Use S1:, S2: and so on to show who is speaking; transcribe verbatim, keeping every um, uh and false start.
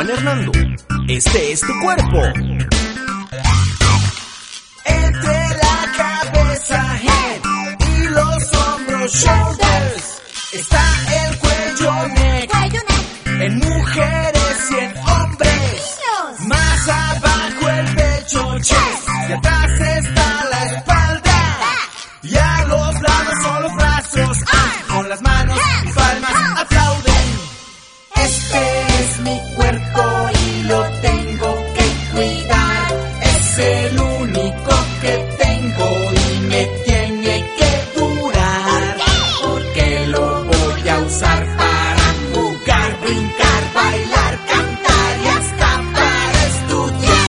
S1: Juan Hernando. Este es tu cuerpo.
S2: Entre la cabeza, head, y los hombros, shoulders, está el cuello, neck, en mujeres y en hombres. Más abajo el pecho, chest, y atrás está la espalda. Y a los lados son los brazos, con las manos y palmas